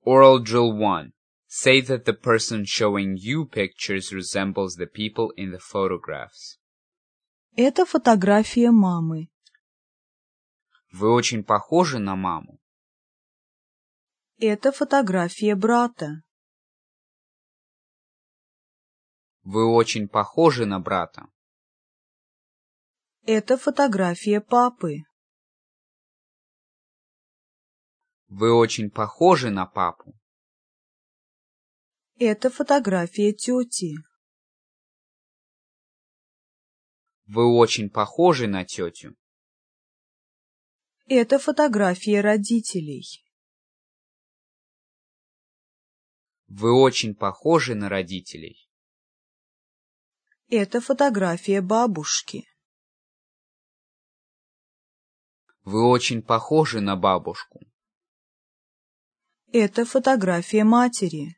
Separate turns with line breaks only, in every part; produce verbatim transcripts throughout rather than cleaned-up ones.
Oral Drill one. Say that the person showing you pictures resembles the people in the photographs.
Это фотография мамы.
Вы очень похожи на маму.
Это фотография брата.
Вы очень похожи на брата.
Это фотография папы.
Вы очень похожи на папу.
Это фотография тети.
Вы очень похожи на тетю.
Это фотография родителей.
Вы очень похожи на родителей.
Это фотография бабушки.
Вы очень похожи на бабушку.
Это фотография матери.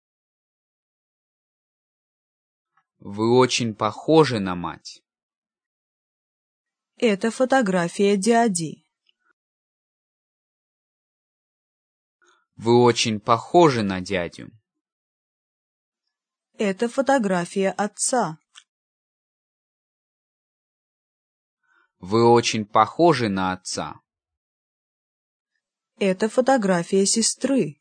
Вы очень похожи на мать.
Это фотография дяди.
Вы очень похожи на дядю.
Это фотография отца.
Вы очень похожи на отца.
Это фотография сестры.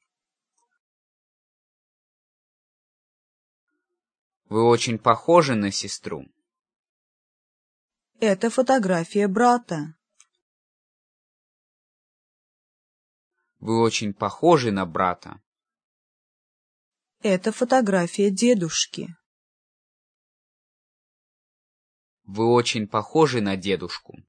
Вы очень похожи на сестру.
Это фотография брата.
Вы очень похожи на брата.
Это фотография дедушки.
Вы очень похожи на дедушку.